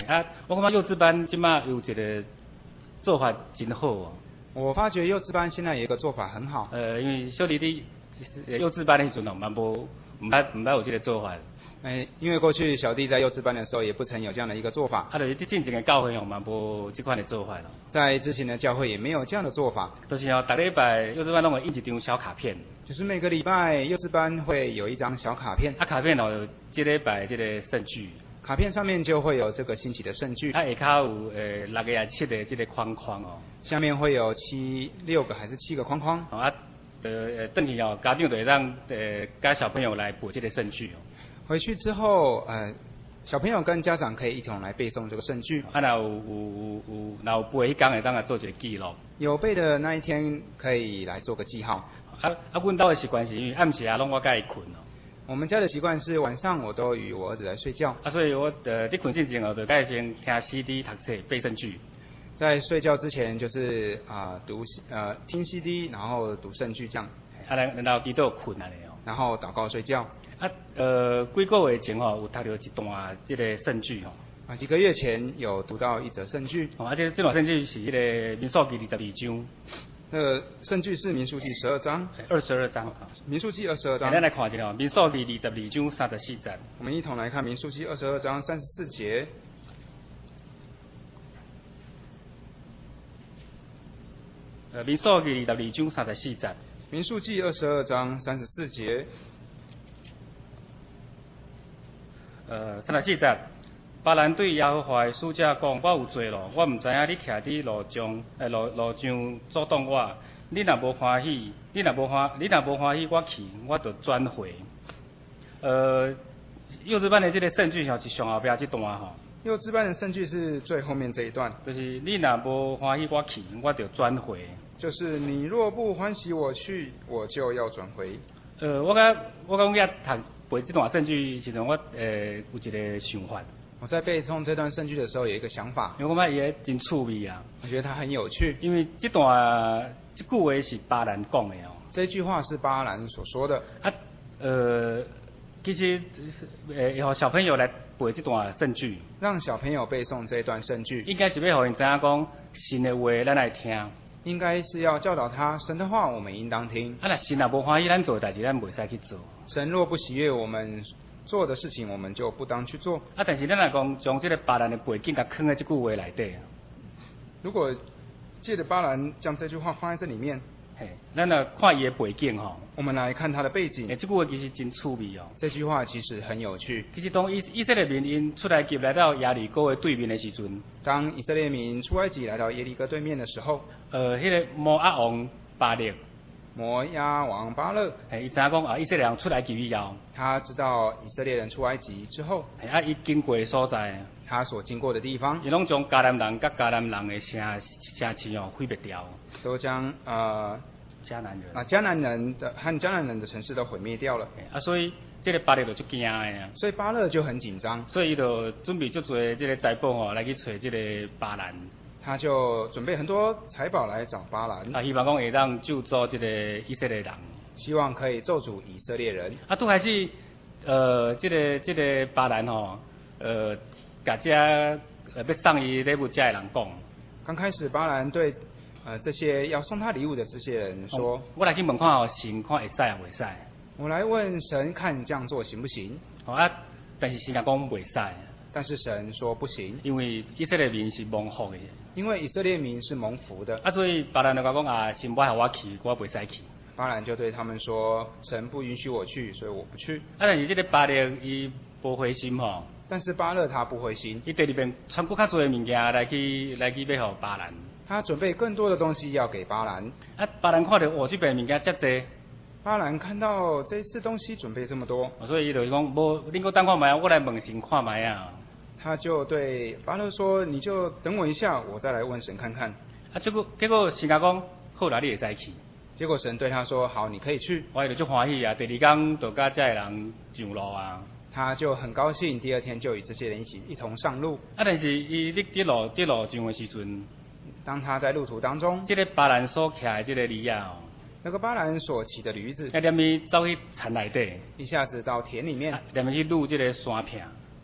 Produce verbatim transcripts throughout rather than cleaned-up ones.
啊，我感觉幼稚班即马有一个做法真好哦。 我发觉幼稚班现在有一个做法很好。 呃，因为小弟弟幼稚班的时阵哦，嘛无唔捌唔捌有这个做法。 哎，因为过去小弟在幼稚班的时候也不曾有这样的一个做法。 啊，就是进前的教会哦，嘛无这款的做法咯。 在之前的教会也没有这样的做法。 就是哦，逐礼拜幼稚班拢会印一张小卡片。 就是每个礼拜幼稚班会有一张小卡片。 啊，卡片哦，这礼拜这个圣句。 卡片上面就会有这个新起的圣句。 啊，下骹有呃六个啊七个这个框框哦。 下面会有七六个还是七个框框。 哦啊，呃，等去哦，家长就会让呃跟小朋友来补这个圣句哦。 回去之后，呃，小朋友跟家长可以一同来背诵这个圣句。 啊，那有有有有，那有背迄天会当来做一个记录。 有背的那一天可以来做个记号。 啊啊，阮兜的习惯是因为暗时啊，拢我甲伊困哦。 我们家的习惯是晚上我都与我儿子来睡觉。 啊，所以我呃，伫困之前哦，就甲伊先听 C D 读册背圣句。 在睡觉之前就是啊、呃、读呃听 C D， 然后读圣句这样。 啊，然然后祈祷困安尼哦。 然后祷告睡觉。 啊，呃，几个月前吼、哦，有读到一段这个圣句吼、哦。 啊，几个月前有读到一则圣句。 哦，啊，这这段圣句是迄个民数记二十二章。 这个圣句是民数记十二章。 二十二章。 民数记二十二章。 咱来看一下哦，民数记二十二章三十四节。 我们一同来看民数记二十二章三十四节。 呃，民数记二十二章三十四节。 民数记二十二章三十四节。 呃，三十四节，别人对耶和华的使者讲：我有罪咯，我毋知影你徛伫路上，诶路路上阻挡我。你若无欢喜，你若无欢，你若无欢喜，我去，我就转回。呃，幼稚班的这个圣句吼是上后壁这段吼。 幼稚班的圣句是最后面这一段。 就是你若无欢喜，我去，我就转回。 就是你若不欢喜我去，我就要转回。 呃，我感我感觉读背这段圣句时阵，我呃有一个想法。 我在背诵这段圣句的时候有一个想法。 因为我感觉伊真趣味啊。 我觉得它很有趣。 因为这段这句话是巴兰讲的哦。 这句话是巴兰所说的。 啊，呃，其实呃，让小朋友来背这段圣句。 让小朋友背诵这段圣句。 应该是要让因知影讲神的话，咱来听。 应该是要教导他神的话，我们应当听。 啊，那神若无欢喜咱做的代志，咱袂使去做。 神若不喜悦我们做的事情，我们就不当去做。 啊，但是咱来讲，将这个巴兰的背景甲藏在这句话内底。 如果借着巴兰将这句话放在这里面， 嘿，咱来看伊的背景吼。 我们来看他的背景。 诶，这句话其实真趣味哦。 这句话其实很有趣。 其实当以以色列民因出来及来到亚利哥的对面的时阵， 当以色列民出埃及来到耶利哥对面的时候， 呃，迄、那个摩押王巴勒， 摩押王巴勒， 嘿，伊知影讲啊，以色列人出来及以后， 他知道以色列人出埃及之后， 嘿，啊，伊经过的所在， 他所经过的地方， 伊拢将迦南人甲迦南人的城城市哦毁灭掉， 都将呃。 迦南人啊，迦南人的和迦南人的城市都毁灭掉了。 啊，所以这个巴勒就足惊的啊。 所以巴勒就很紧张。 所以伊就准备足多这个财宝哦，来去找这个巴兰。 他就准备很多财宝来找巴兰。 啊，希望讲会当救助这个以色列人。 希望可以咒诅以色列人。 啊，拄开始，呃，这个这个巴兰吼，呃，甲这呃要送伊礼物这的人讲。 刚开始巴兰对。呃，这些要送他礼物的这些人说：“ 哦、我来去问看哦，神看会使啊，袂使？ 我来问神看这样做行不行？” 哦啊，但是神讲袂使。 但是神说不行， 因为以色列民是蒙福的。 因为以色列民是蒙福的。 啊，所以巴兰就讲啊，神不让我去，我袂使去。 巴兰就对他们说：“神不允许我去，所以我不去。” 啊，但是这个巴勒伊不灰心吼。 但是巴勒他不灰心， 伊第二遍传更较多的物件来去来去要互巴兰。 他准备更多的东西要给巴兰。 啊，巴兰看到哦，这边物件遮多。 巴兰看到这一次东西准备这么多， 所以伊就讲，无，恁搁等看卖，我来问神看卖啊。 他就对巴勒说：“你就等我一下，我再来问神看看。” 啊，结果结果神甲讲，好啦，你会使去。 结果神对他说：“好，你可以去。” 我就足欢喜啊！第二天就甲这个人上路啊。 他就很高兴，第二天就与这些人一起一同上路。 啊，但是伊伫伫路伫路上的时阵。 当他在路途当中， 这个巴兰所骑的这个驴啊，哦， 那个巴兰所骑的驴子， 一点咪走去田内底， 一下子到田里面， 一点咪去撸这个山坪，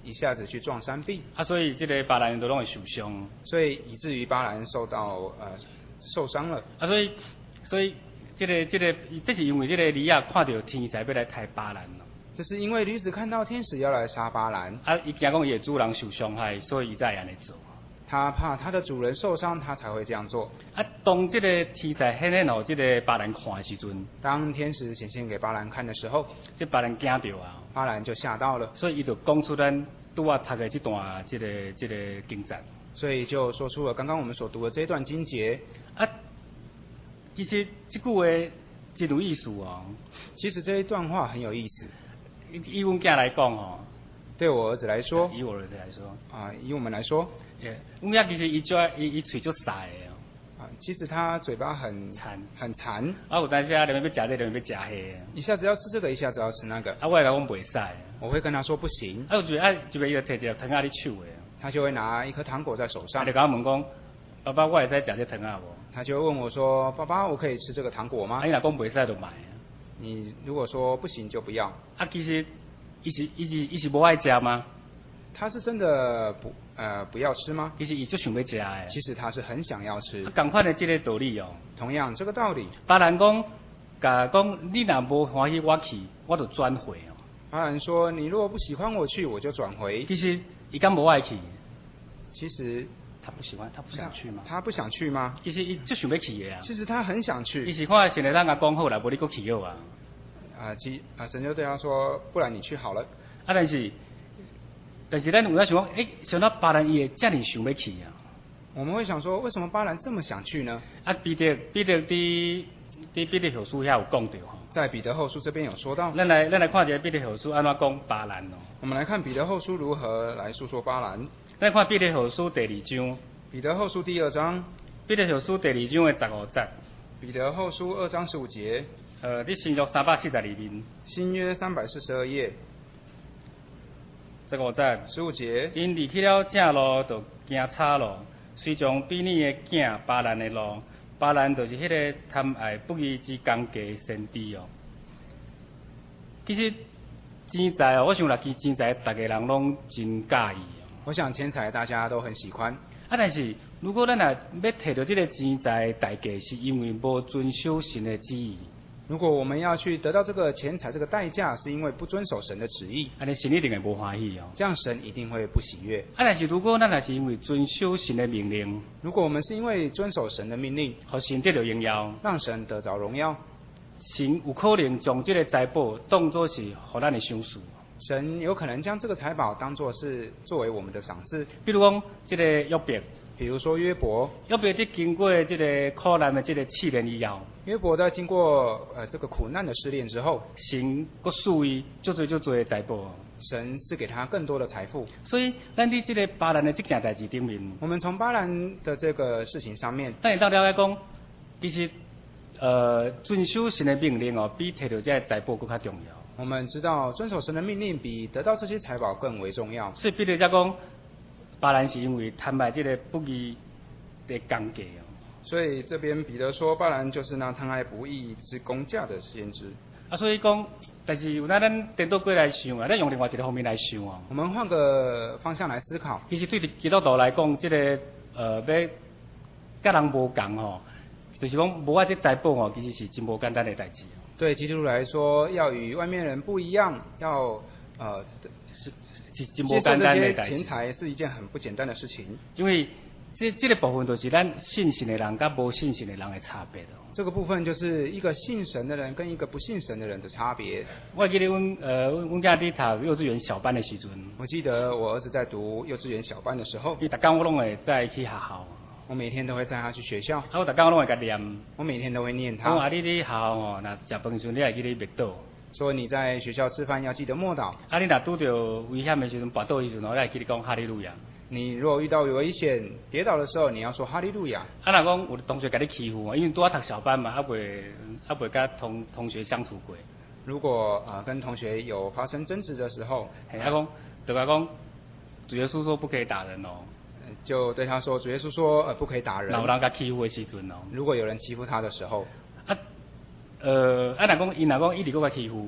一下子去撞山壁， 啊，所以这个巴兰都拢会受伤。 所以以至于巴兰受到呃受伤了。 啊，所以所以这个这个，这是因为这个利亚看到天使要来杀巴兰咯。 这是因为驴子看到天使要来杀巴兰， 啊，伊惊讲伊的主人受伤害，所以伊才安尼做。 他怕他的主人受伤，他才会这样做。 啊，当这个天使显现互这个巴兰看的时阵， 当天使显现给巴兰看的时候， 这巴兰惊到啊， 巴兰就吓到了， 所以伊就讲出咱拄啊读的这段这个这个经节。 所以就说出了刚刚我们所读的这段经节。 啊，其实这句话真有意思哦。 其实这一段话很有意思。 以以阮囝来讲吼， 对我儿子来说， 以我儿子来说， 啊，以我们来说， 诶，阮囝其实伊做伊伊喙足犀的哦。 啊，其实他嘴巴很馋， 很馋。 啊，有当时啊，连要食这，连要食迄。 一下子要吃这个，一下子要吃那个。 啊，我会甲讲袂使。 我会跟他说不行。 啊，有一啊，就伊就摕一个糖仔伫手的。 他就会拿一颗糖果在手上。 啊，就甲我问讲，爸爸，我会使食这糖仔无？ 他就问我说：“爸爸，我可以吃这个糖果吗？” 啊，伊若讲袂使就买。 你如果说不行就不要。 啊，其实伊是伊是伊是无爱食吗？ 他是真的不呃不要吃吗？ 其实伊就想要食的。 其实他是很想要吃。 同款的这个道理哦。 同样这个道理。 巴兰讲，甲讲你若无欢喜我去，我就转回哦。 巴兰说：“你如果不喜欢我去，我就转回。” 其实伊敢无爱去？ 其实他不喜欢，他不想去吗？ 他不想去吗？ 其实伊就想要去的啊。 其实他很想去。 伊是看神的人甲讲好啦，无你搁去好啊。 啊，其啊神就对他说：“不然你去好了。” 啊，但是但是咱有在想讲，诶，想到巴兰伊会遮尔想要去啊？ 我们会想说，为什么巴兰这么想去呢？ 啊，彼得彼得伫伫彼得后书遐有讲到吼。 在彼得后书这边有说到。 咱来咱来看一下彼得后书安怎讲巴兰哦。 我们来看彼得后书如何来述说巴兰。 咱看彼得后书第二章。 彼得后书第二章。 彼得后书第二章的十五节。 彼得后书二章十五节。 呃，伫新约三百四十二面。 新约三百四十二页。 十五节。 十五节。 因离去了正路，就行岔路，随从比尼的囝巴兰的路。巴兰就是迄个贪爱不义之工价先知哦。其实钱财哦，我想若去钱财，逐个人拢真介意哦。 我想钱财大家都很喜欢。 啊，但是如果咱若要摕到这个钱财代价，是因为无遵守神的旨意。 如果我们要去得到这个钱财这个代价，是因为不遵守神的旨意， 安尼神一定会无欢喜哦。 这样神一定会不喜悦。 啊，但是如果咱若是因为遵守神的命令， 如果我们是因为遵守神的命令， 互神得到荣耀， 让神得着荣耀， 神有可能将这个财宝当作是互咱的赏赐。 神有可能将这个财宝当作是作为我们的赏赐。 比如讲，这个约伯。 比如说约伯， 约伯伫经过这个苦难的这个试炼以后， 约伯在经过呃这个苦难的试炼之后， 神搁赐伊足多足多的财宝， 神赐给他更多的财富。 所以咱伫这个巴兰的这件代志顶面， 我们从巴兰的这个事情上面， 咱会当了解讲，其实呃遵守神的命令哦，比摕到这个财宝搁较重要。 我们知道遵守神的命令比得到这些财宝更为重要。 所以彼得才讲。巴兰是因为贪爱这个不义的工价哦， 所以这边彼得说巴兰就是那贪爱不义之工价的先知。 啊，所以讲，但是有那咱颠倒过来想啊，咱用另外一个方面来想哦。 我们换个方向来思考。 其实对基督徒来讲，这个呃要甲人无共吼，就是讲无爱这财宝哦，其实是真无简单的代志。 对基督徒来说，要与外面人不一样，要呃是。是真无简单的代志。 钱财是一件很不简单的事情。 因为这这个部分就是咱信神的人甲无信神的人的差别哦。 这个部分就是一个信神的人跟一个不信神的人的差别。 我记得阮呃阮阮囝伫读幼稚园小班的时阵， 我记得我儿子在读幼稚园小班的时候， 伊逐工我拢会载去学校。 我每天都会载他去学校。 啊，我逐工我拢会甲念。 我每天都会念他。 我啊，你伫学校吼，若食饭时阵，你会记得默祷。 说你在学校吃饭要记得默祷。 啊，你若拄到危险的时阵，跋倒的时阵，我来记得讲哈利路亚。 你如果遇到危险、跌倒的时候，你要说哈利路亚。 啊，若讲有同学甲你欺负，因为拄啊读小班嘛，啊未啊未甲同同学相处过。 如果啊、呃、跟同学有发生争执的时候， 嘿，啊讲，就甲讲，主耶稣说不可以打人哦。 就对他说，主耶稣说呃不可以打人。 有人甲欺负的时阵哦。 如果有人欺负他的时候。 啊。呃，啊，若讲伊若讲伊直搁甲欺负，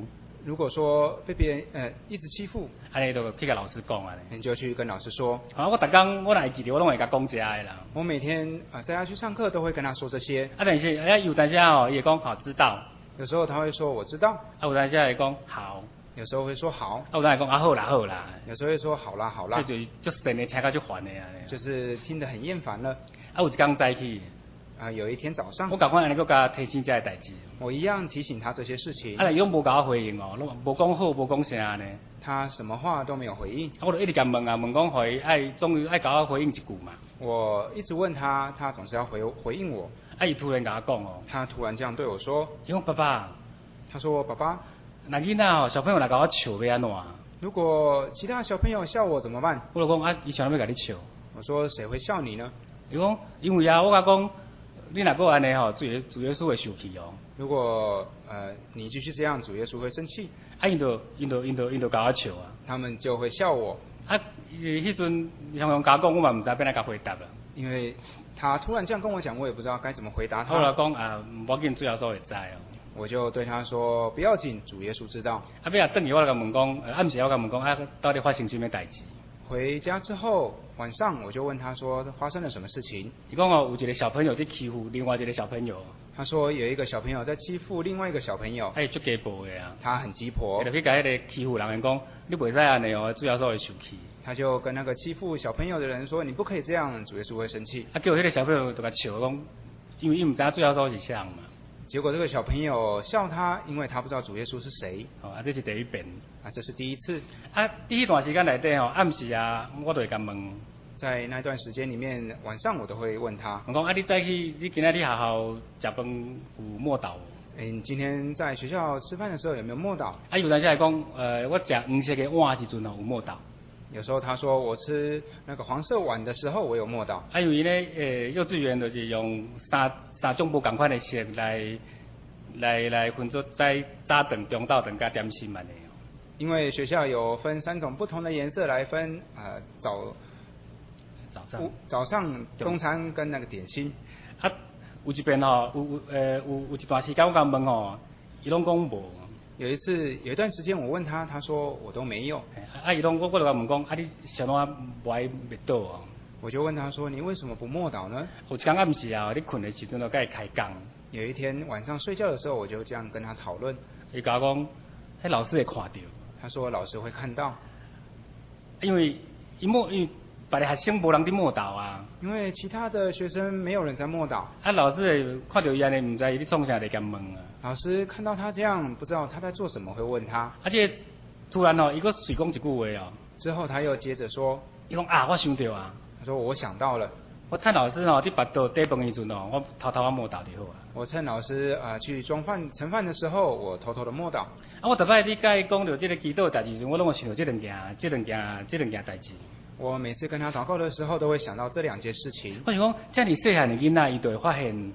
如果说被别人呃一直欺负， 安尼就去甲老师讲安尼。 你就去跟老师说。 啊，我逐工我若会记得，我拢会甲讲遮个啦。 我每天啊带他去上课都会跟他说这些。 啊，但是哎有当时哦，伊会讲好知道。 有时候他会说我知道。 啊，有当时会讲好。 有时候会说好。 啊，有当时讲啊好啦好啦。 有时候会说好啦好啦。 就就神的听到就烦的啊。 就是听得很厌烦了。 啊，有一天早起。 啊，有一天早上， 我赶快安尼个甲提醒这个代志。 我一样提醒他这些事情。 啊，伊拢无甲我回应哦，拢无讲好，无讲啥呢。 他什么话都没有回应。 我就一直甲问啊，问讲回爱，终于爱甲我回应一句嘛。 我一直问他，他总是要回回应我。 啊，伊突然甲我讲哦。 他突然这样对我说。 伊讲爸爸。 他说爸爸。 那囡仔哦，小朋友来甲我笑要安怎？ 如果其他小朋友笑我怎么办？ 我就讲啊，伊想要甲你笑。 我说谁会笑你呢？ 伊讲因为啊，我甲讲。你若个安尼吼，主耶主耶稣会生气哦。 如果呃你继续这样，主耶稣会生气。 啊，因就因就因就因就甲我笑啊。 他们就会笑我。 啊，迄阵向向甲讲，我嘛唔知要哪甲回答啦。 因为他突然这样跟我讲，我也不知道该怎么回答他。 后来讲啊，唔要紧，主耶稣会知哦。 我就对他说不要紧，主耶稣知道。 啊，尾啊，等于我甲问讲，呃，暗时我甲问讲啊，到底发生什么代志？ 回家之后，晚上我就问他说发生了什么事情。 伊讲哦，有一个小朋友在欺负另外一个小朋友。 他说有一个小朋友在欺负另外一个小朋友。 哎，足鸡婆的啊！ 他很鸡婆。 就去甲迄个欺负人讲，你袂使安尼哦，主耶稣会生气。 他就跟那个欺负小朋友的人说，你不可以这样，主耶稣会生气。 啊，结果迄个小朋友就甲笑讲，因为伊毋知影主耶稣是啥嘛。 结果这个小朋友笑他，因为他不知道主耶稣是谁。 哦，啊，这是第一遍。 啊，这是第一次。 啊，第一段时间内底吼，暗时啊，我都会甲问。 在那段时间里面，晚上我都会问他。 我讲啊，你早起，你今仔日学校食饭有默祷？ 哎，你今天在学校吃饭的时候有没有默祷？ 啊，有当时来讲，呃，我食黄色的碗的时阵吼有默祷。 有时候他说我吃那个黄色碗的时候，我有默祷。 啊，因为呢，呃，幼稚园就是用三三种不同款的色来来来分做在早顿、中昼顿加点心嘛的。 因为学校有分三种不同的颜色来分，呃，早早上早上中餐跟那个点心。 啊，有一遍吼，有有呃有有一段时间我甲问吼，伊拢讲无。 有一次，有一段时间我问他，他说我都没有。 啊，伊拢我我就甲问讲，啊你想怎无爱灭倒啊？ 我就问他说，你为什么不默祷呢？ 有一天暗时啊，你困的时阵就甲伊开讲。 有一天晚上睡觉的时候，我就这样跟他讨论。 伊甲我讲，迄老师会看到。 他说老师会看到。 因为伊默，因为别的学生无人伫默祷啊。 因为其他的学生没有人在默祷。 啊，老师会看到伊安尼，毋知伊咧创啥，就甲问啊。 老师看到他这样，不知道他在做什么，会问他。 而且突然哦，伊个随讲一句话哦。 之后他又接着说。 伊讲啊，我想到啊。 他说我想到了。 我趁老师哦，伫腹肚底饭时阵哦，我偷偷啊默祷就好啊。 我趁老师啊、呃、去装饭盛饭的时候，我偷偷的默祷。啊， 我逐摆你甲伊讲到即个祈祷代志时，我拢会想到即两件、即两件、即两件代志。 我每次跟他祷告的时候，都会想到这两件事情。 我想讲，遮尔细汉的囡仔，伊就会发现，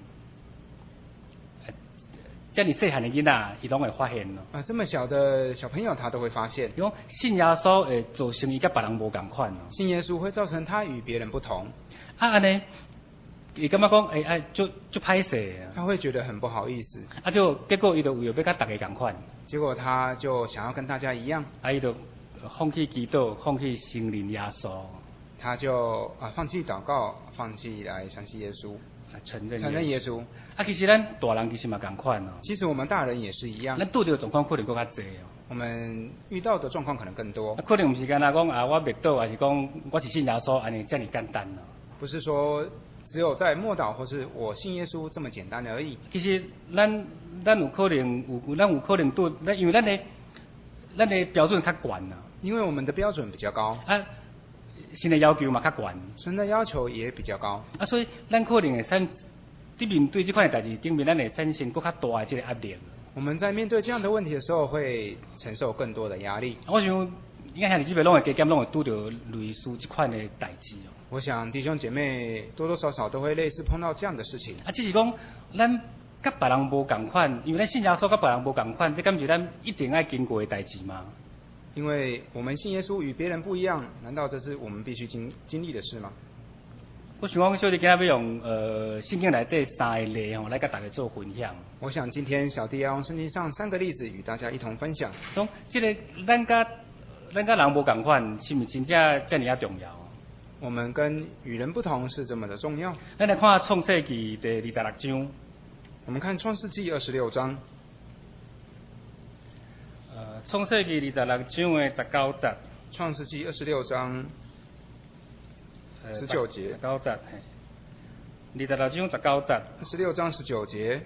遮尔细汉的囡仔，伊拢会发现咯。 啊，这么小的小朋友，他都会发现。 伊讲信耶稣会造成伊甲别人无共款咯。 信耶稣会造成他与别人不同。 啊，安尼，伊感觉讲，哎、欸、哎，就就歹势啊。 他会觉得很不好意思。 啊，就结果伊就为了要甲大家共款。 结果他就想要跟大家一样。 啊，伊就放弃祈祷，放弃信任耶稣。 他就啊放弃祷告，放弃来相信耶稣。 承认承认耶稣。 啊，其实咱大人其实嘛共款哦。 其实我们大人也是一样。 咱拄到状况可能更较济哦。 我们遇到的状况可能更多。 啊，可能毋是干那讲啊，我灭倒，还是讲我是信耶稣，安尼遮尔简单哦。 不是说只有在默祷或是我信耶稣这么简单而已。 其实咱咱有可能有咱有可能拄，咱因为咱的咱的标准较悬啊。 因为我们的标准比较高。 啊。神的要求嘛较悬， 神的要求也比较高啊，所以咱可能会产伫面对这款的代志顶面，咱会产生更较大的这个压力。 我们在面对这样的问题的时候，会承受更多的压力。 我想应该兄弟姊妹拢会加减，拢会拄到类似这款的代志哦。 我想弟兄姐妹多多少少都会类似碰到这样的事情。 啊，只是讲咱甲别人无共款，因为咱信耶稣甲别人无共款，这敢是咱一定爱经过的代志吗？ 因为我们信耶稣与别人不一样，难道这是我们必须经经历的事吗？ 我想讲，小弟今日要用呃圣经内底三个例吼来甲大家做分享。 我想今天小弟要用圣经上三个例子与大家一同分享。 从这个咱甲咱甲人无共款，是毋是真正遮尔啊重要？ 我们跟与人不同是这么的重要。 咱来看创世纪第二十六章。 我们看创世纪二十六章。 呃，创世纪二十六章的十九节。 创世纪二十六章。十九节， 十九节，嘿，二十六章十九节。 十六章十九节。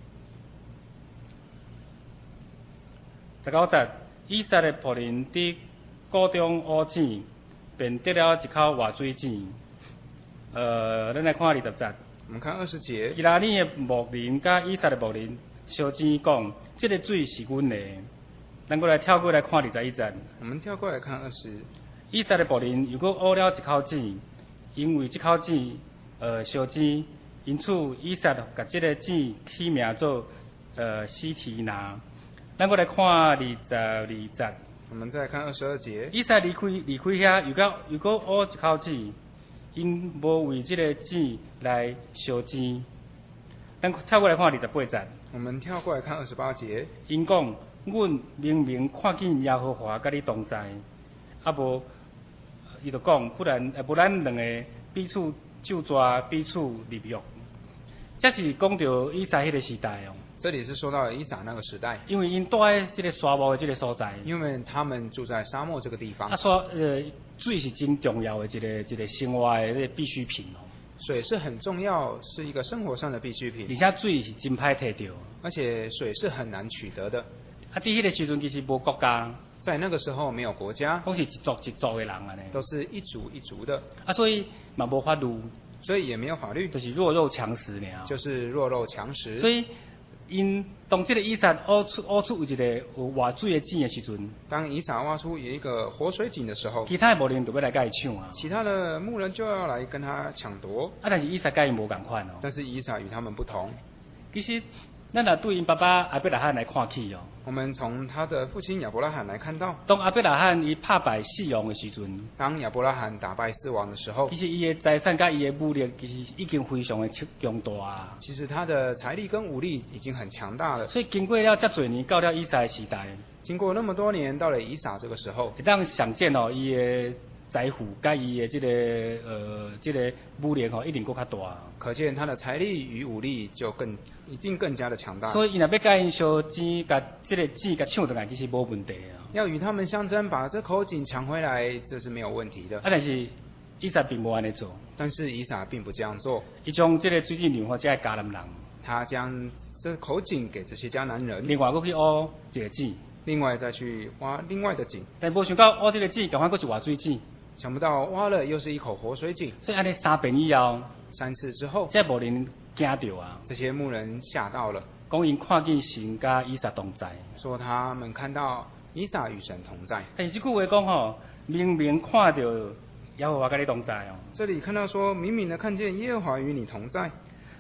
十九节，以撒的僕人伫谷中挖井，便得了一口活水井。呃，咱来看二十节。 我们看二十节。 基拉尼的牧人甲以撒的牧人相争讲，这个水是阮的。咱过来跳过来看二十一节。 我们跳过来看二十。 以撒的仆人如果挖了一口井，因为这口井呃烧井，因此以撒甲这个井起名做呃西提拿。咱过来看二十二节。 我们再看二十二节。 以撒离开离开遐，如果如果挖一口井，因无为这个井来烧井。咱跳过来看二十八节。 我们跳过来看二十八节。 因讲，阮明明看见耶和华甲你同在，啊无。伊就讲，不然呃，不然两个彼此咒抓，彼此立约。这是讲到以撒迄个时代哦。 这里是说到以撒那个时代。 因为因住在这个沙漠的这个所在。 因为他们住在沙漠这个地方。 啊，说呃，水是真重要的一个一个生活的这个必需品哦。 水是很重要，是一个生活上的必需品。 而且水是真歹摕到。 而且水是很难取得的。 啊，伫迄个时阵其实无国家。 在那个时候没有国家， 都是一族一族的人啊呢， 都是一族一族的啊，所以嘛无法律， 所以也没有法律， 就是弱肉强食呢， 就是弱肉强食。 所以因当这个以撒挖出挖出有一个有活水的井的时阵， 当以撒挖出有一个活水井的时候， 其他的牧人就要来甲伊抢啊， 其他的牧人就要来跟他抢夺。 啊，但是以撒甲伊无共款哦， 但是以撒与他们不同。 其实。咱若对因爸爸亚伯拉罕来看起哦， 我们从他的父亲亚伯拉罕来看到， 当亚伯拉罕伊打败四王的时阵， 当亚伯拉罕打败四王的时候， 其实伊的财产甲伊的武力其实已经非常的强大啊。 其实他的财力跟武力已经很强大了。 所以经过了这多年，到了以撒的时代， 经过那么多年，到了以撒这个时候， 会当想见哦，伊的财富甲伊的这个呃这个武力吼，一定更较大。 可见他的财力与武力就更一定更加的强大。 所以，伊若要甲因烧钱，甲这个钱甲抢回来，其实无问题啊。 要与他们相争，把这口井抢回来，这是没有问题的。 啊，但是以撒并无安尼做。 但是以撒并不这样做。 伊将这个水井留互这个迦南人。 他将这口井给这些迦南人。 另外，佫去挖一个井。 另外再去挖另外的井。 但无想到挖这个井，赶快佫是活水井。 想不到挖了又是一口活水井。 所以安尼三遍以后。 三次之后， 这牧人惊到啊！ 这些牧人吓到了， 讲因看见神甲以撒同在， 说他们看到以撒与神同在。 但是这句话讲吼，明明看到耶和华甲你同在哦。 这里看到说，明明的看见耶和华与你同在。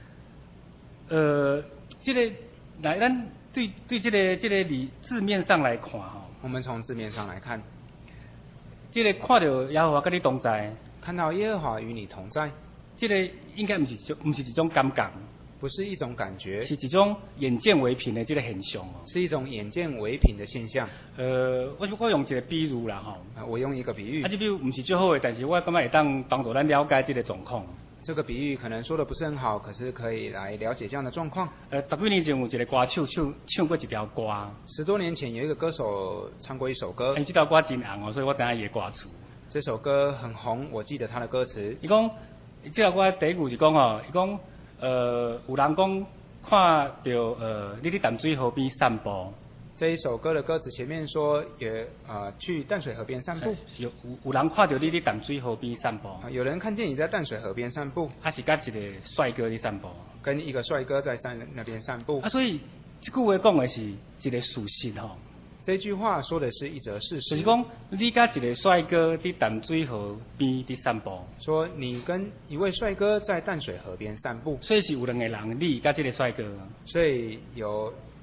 呃，这个来咱对对这个这个字字面上来看吼， 我们从字面上来看， 这个看到耶和华甲你同在， 看到耶和华与你同在。 这个应该不是不是一种感觉， 不是一种感觉， 是一种眼见为凭的这个现象哦， 是一种眼见为凭的现象。 呃，我我用一个比喻啦吼， 啊，我用一个比喻， 啊，这比喻不是最好的，但是我感觉会当帮助咱了解这个状况。 这个比喻可能说的不是很好，可是可以来了解这样的状况。 呃，十几年前有一个歌手唱唱过一条歌， 十多年前有一个歌手唱过一首歌， 哎，这条歌真红哦，所以我知影伊的歌词。 这首歌很红，我记得他的歌词。 伊讲。这条歌第一句是讲哦，伊讲呃，有人讲看到呃，你伫淡水河边散步。 这一首歌的歌词前面说，也呃去淡水河边散步。 有有有人看到你伫淡水河边散步。 啊，有人看见你在淡水河边散步。 还是跟一个帅哥伫散步。 跟一个帅哥在山那边散步。 啊，所以这句话讲的是一个事实吼。 这句话说的是一则事实， 就是讲你甲一个帅哥伫淡水河边伫散步， 说你跟一位帅哥在淡水河边散步， 所以是有两个人，你甲这个帅哥， 所以有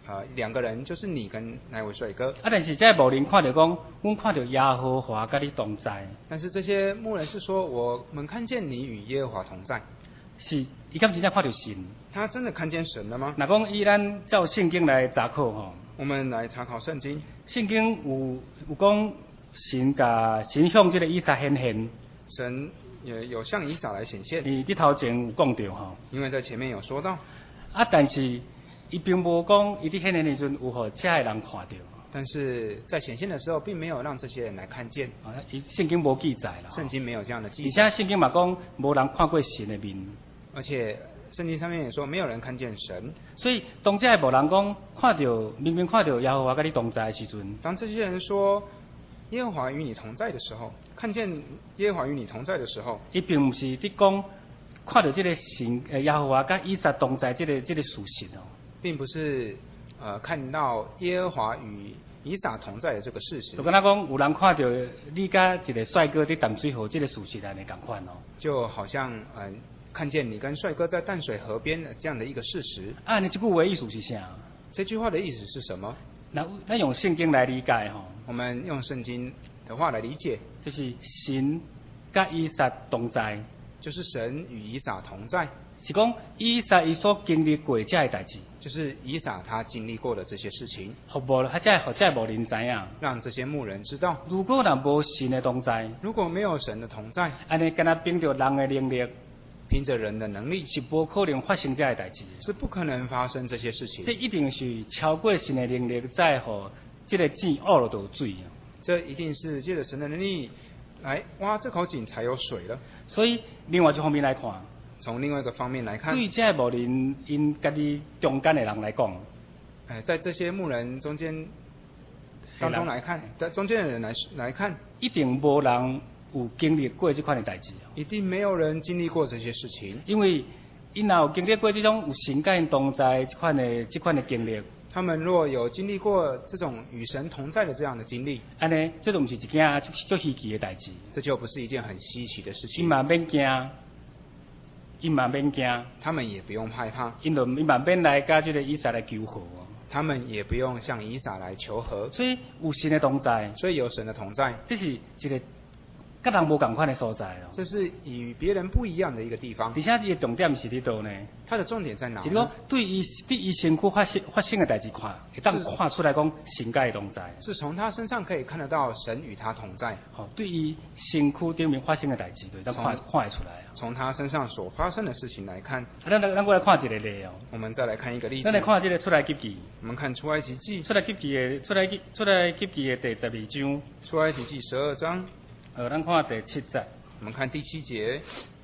呃两个人，就是你跟那位帅哥。 啊，但是这牧人看到讲，阮看到耶和华甲你同在， 但是这些牧人是说，我们看见你与耶和华同在。 是伊敢真正看到神？ 他真的看见神了吗？ 若讲以咱照圣经来查考吼， 我们来查考圣经。 圣经有有讲神甲神向这个以撒显现， 神也有向以撒来显现。 伊伫头前有讲到吼， 因为在前面有说到。 啊，但是伊并无讲伊伫显现的时阵有互遮的人看到。 但是在显现的时候，并没有让这些人来看见。 啊，伊圣经无记载啦。 圣经没有这样的记而载。 且圣经嘛讲，无人看过神的面。 而且圣经上面也说，没有人看见神。 所以当这无人讲看到明明看到耶和华甲你同在的时阵， 当这些人说耶和华与你同在的时候，看见耶和华与你同在的时候， 伊并不是伫讲看到这个神呃耶和华甲以撒同在这个这个事实哦， 并不是呃看到耶和华与以撒同在的这个事实。 就敢若讲有人看到你甲一个帅哥伫淡水河这个事实安尼共款哦。 就好像呃看见你跟帅哥在淡水河边这样的一个事实。 啊，你这句话的意思是啥？ 这句话的意思是什么？ 那咱用圣经来理解吼。 我们用圣经的话来理解， 就是神甲以撒同在， 就是神与以撒同在， 是讲以撒伊所经历过这的代志， 就是以撒他经历过的这些事情， 互无啊，这互这无人知影， 让这些牧人知道。 如果若无神的同在， 如果没有神的同在， 安尼敢若凭着人的能力， 凭着人的能力， 是无可能发生这的代志， 是不可能发生这些事情。 这一定是超过神的能力，才互这个井挖落到水。 这一定是借着神的能力来挖这口井才有水了。 所以另外一方面来看， 从另外一个方面来看， 对这无人因家己中间的人来讲， 哎，在这些牧人中间当中来看，在中间的人来来看， 一定无人有经历过这款的代志。 一定没有人经历过这些事情， 因为因若有经历过这种有神甲因同在这款的这款的经历， 他们若有经历过这种与神同在的这样的经历， 安尼这都不是一件足稀奇的代志。 这就不是一件很稀奇的事情。 因嘛免惊，因嘛免惊， 他们也不用害怕， 因就因嘛免来甲这个以撒来求和哦。 他们也不用向以撒来求和。 所以有神的同在， 所以有神的同在， 这是一个甲人无共款的所在哦。 这是与别人不一样的一个地方。 而且伊的重点是伫倒呢？ 它的重点在哪就是讲对伊对伊身躯发生发生的代志看，会当看出来讲神甲伊同在。 是从他身上可以看得到神与他同在。 好，对伊身躯顶面发生的代志，就当看看会出来啊。 从他身上所发生的事情来看， 啊，咱咱过来看一个例哦。 我们再来看一个例子。 咱来看这个出来记记。 我们看出埃及记。 出来记记的出来记出来记记的第十二章。 出埃及记十二章。 呃，咱看第七节。 我们看第七节。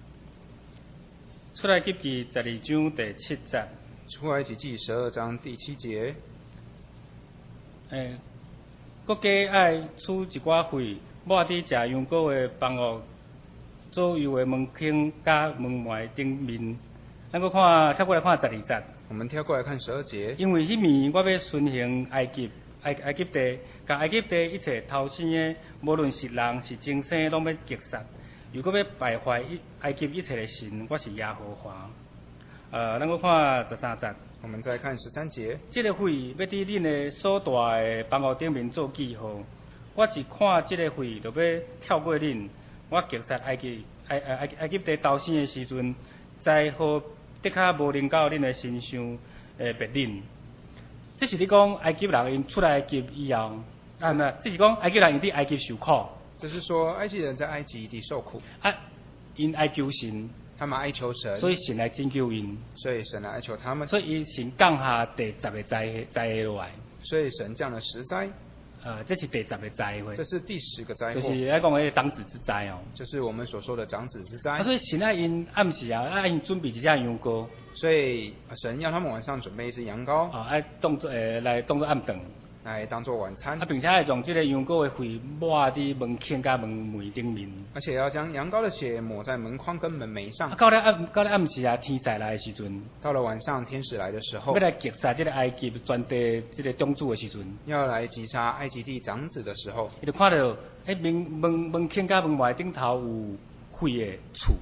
出来记记十二章第七节。 出埃及记十二章第七节。 诶，国家爱取一寡血，抹伫食羊羔的房屋左右的门框甲门外顶面。咱搁看，跳过来看十二节。 我们跳过来看十二节。 因为迄面我要顺行埃及。埃埃及地，甲埃及地一切偷生的，无论是人是精生，拢要击杀。如果要败坏埃及一切的神，我是耶和华。呃，咱搁看十三节。 我们再看十三节。 这个血要伫恁的所大的房屋顶面做记号。我是看这个血，就要跳过恁。我击杀埃及埃埃埃埃及地偷生的时阵，才好的确无临到恁的身上，诶，别恁。这是你讲埃及人因出来埃及以后，啊，那这是讲埃及人因伫埃及受苦。 这是说埃及人在埃及地受苦。 啊，因爱求神， 他们哀求神， 所以神来拯救因。 所以神来哀求他们。 所以因神降下第十个灾灾落来。 所以神降了十灾。 呃，这是第十个灾祸。 这是第十个灾祸。 就是来讲个长子之灾哦。 就是我们所说的长子之灾。 啊，所以神爱因暗时啊，爱因准备一只羊羔。 所以神要他们晚上准备一只羊羔。 啊，爱当做诶来当做暗顿。 来当做晚餐。 啊，并且爱将这个羊羔的血抹伫门框甲门楣顶面。 而且要将羊羔的血抹在门框跟门楣上。 啊，到了暗到了暗时啊，天使来的时阵。 到了晚上，天使来的时候。 要来击杀这个埃及全地这个种主的时阵。 要来击杀埃及地长子的时候。 伊就看到迄门门门框甲门外顶头有血的厝。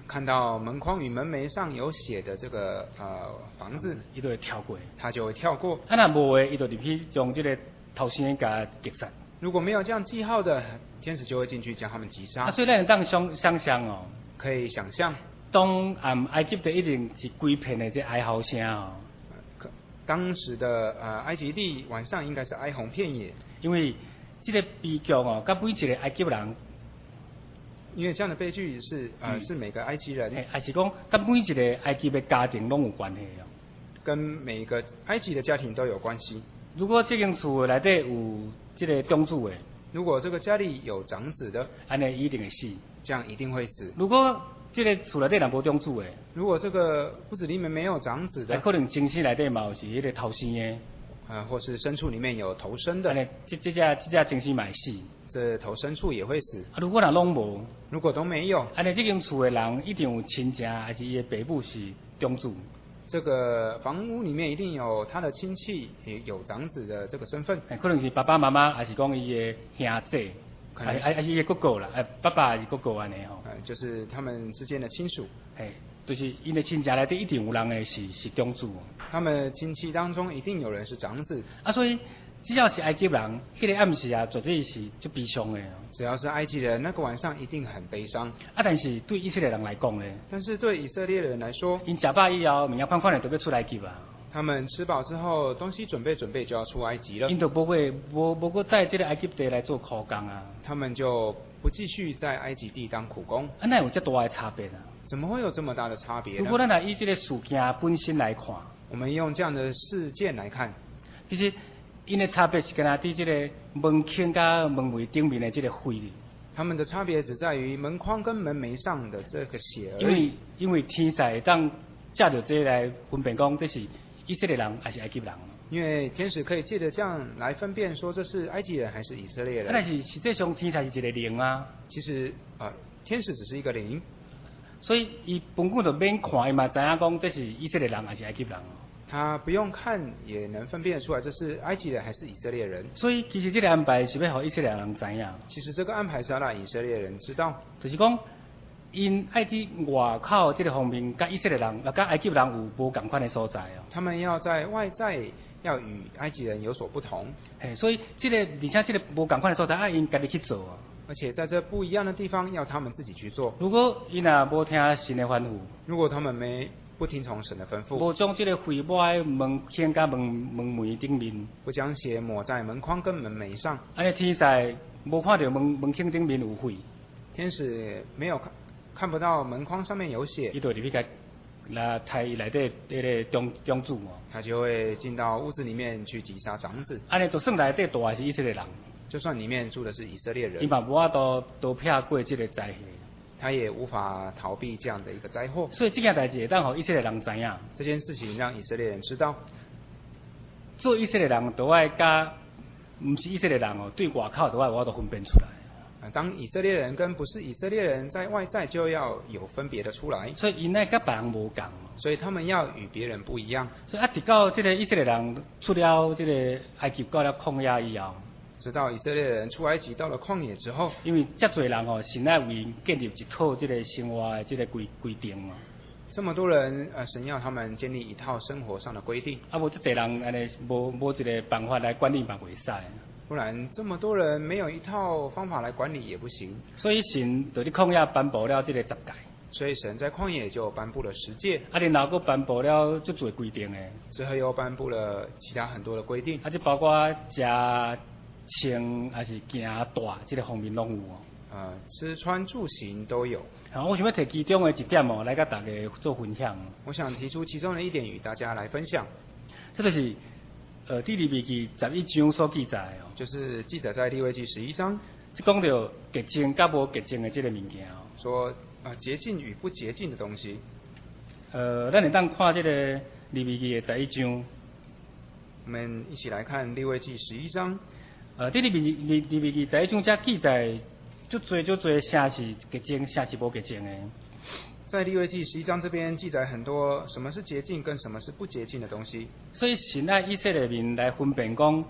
看到门框与门楣上有写的这个呃房子， 伊就会跳过。 他就会跳过。 啊，若无诶，伊就入去将这个头先甲击杀。 如果没有这样记号的，天使就会进去将他们击杀。 啊，所以咱当想想象哦， 可以想象， 当暗埃及的一定是规片的这哀嚎声哦。 当时的呃埃及地晚上应该是哀鸿遍野， 因为这个悲剧哦，甲每一个埃及人， 因为这样的悲剧是呃、嗯、是每个埃及人， 还是讲甲每一个埃及的家庭拢有关系哦， 跟每个埃及的家庭都有关系。 如果这间厝内底有这个长子的， 如果这个家里有长子的， 安尼一定会死， 这样一定会死。 如果这个厝内底若无长子的， 如果这个屋子里面没有长子的， 可能精神内底嘛有是迄个头生的， 呃，或是牲畜里面有头生的， 安尼这这只这只精神嘛会死， 这头牲畜也会死。 啊，如果若拢无， 如果都没有， 安尼这间厝的人一定有亲戚，还是伊的爸母是长子。 这个房屋里面一定有他的亲戚，也有长子的这个身份， 可能是爸爸妈妈，还是讲伊的兄弟，还还还是伊的哥哥啦，哎，爸爸还是哥哥安尼吼。 呃，就是他们之间的亲属。 嘿，就是因的亲戚内底一定有人的是是长子。 他们亲戚当中一定有人是长子。 啊，所以只要是埃及人，迄、那个暗时啊，绝对是足悲伤的。 只要是埃及人，那个晚上一定很悲伤。 啊，但是对以色列人来讲呢， 但是对以色列人来说， 因食饱以后，明仔款款的就要出埃及啊。 他们吃饱之后，东西准备准备就要出埃及了。 因就不会无无过在这个埃及地来做苦工啊。 他们就不继续在埃及地当苦工。 啊，那有这大的差别啊？ 怎么会有这么大的差别呢？ 如果咱来以这个事件本身来看， 我们用这样的事件来看， 其实因的差别是跟他伫这个门框甲门楣顶面的这个灰。 他们的差别只在于门框跟门楣上的这个血而已。 因为因为天才当借着这来分辨讲，这是以色列人还是埃及人。 因为天使可以借着这样来分辨，说这是埃及人还是以色列人。 但是实际上天才是一个灵啊。 其实啊、呃，天使只是一个灵， 所以伊本身就免看，伊嘛知影讲这是以色列人还是埃及人。 他不用看也能分辨出来这是埃及人还是以色列人。 所以其实这个安排是要让以色列人知影。 其实这个安排是要让以色列人知道， 就是讲因爱伫外口这个方面，甲以色列人、甲埃及人有无共款的所在哦。 他们要在外在要与埃及人有所不同。 嘿，所以这个而且这个无共款的所在，爱因家己去做啊。 而且在这不一样的地方，要他们自己去做。 如果伊若无听神的吩咐， 如果他们没不听从神的吩咐， 无将这个血抹在门框甲门门楣顶面， 不将血抹在门框跟门楣上， 安尼天在无看到门门框顶面有血， 天使没有看看不到门框上面有血， 伊就入去甲来抬内底这个长长子哦， 他就会进到屋子里面去击杀长子。 安尼就算内底住的是以色列人， 就算里面住的是以色列人， 伊嘛无法度都撇过这个灾害。 他也无法逃避这样的一个灾祸。 所以这件代志会当互以色列人知影。 这件事情让以色列人知道， 做以色列人都爱甲，唔是以色列人哦，对外口都爱我都分辨出来。 啊，当以色列人跟不是以色列人在外在就要有分别的出来。 所以因爱甲别人无共。 所以他们要与别人不一样。 所以啊，直到这个以色列人出了这个埃及到了旷野以后。 直到以色列人出埃及到了旷野之后， 因为遮侪人哦，神爱为因建立一套这个生活的这个规规定嘛。 这么多人，呃，神要他们建立一套生活上的规定。 啊，无遮侪人安尼，无无一个办法来管理嘛，袂使。 不然这么多人没有一套方法来管理也不行。 所以神就伫旷野颁布了这个十诫。 所以神在旷野就颁布了十诫。 啊，然后佫颁布了足侪规定诶。 之后又颁布了其他很多的规定。 啊，这包括食。穿还是行大，这个方面拢有哦。 呃，吃穿住行都有。 啊，我想要提其中的一点哦，来甲大家做分享。 我想提出其中的一点与大家来分享。 这就是呃，第二笔记十一章所记载哦。 就是记载在利未记十一章。 即讲到洁净甲无洁净的这个物件哦。 说呃洁净与不洁净的东西。 呃，咱会当看这个利未记的十一章。 我们一起来看利未记十一章。 呃，第二笔利利未记十一章遮记载足侪足侪啥是洁净，啥是无洁净的。 在利未记十一章这边记载很多什么是洁净跟什么是不洁净的东西。 所以神爱以色列民来分辨讲，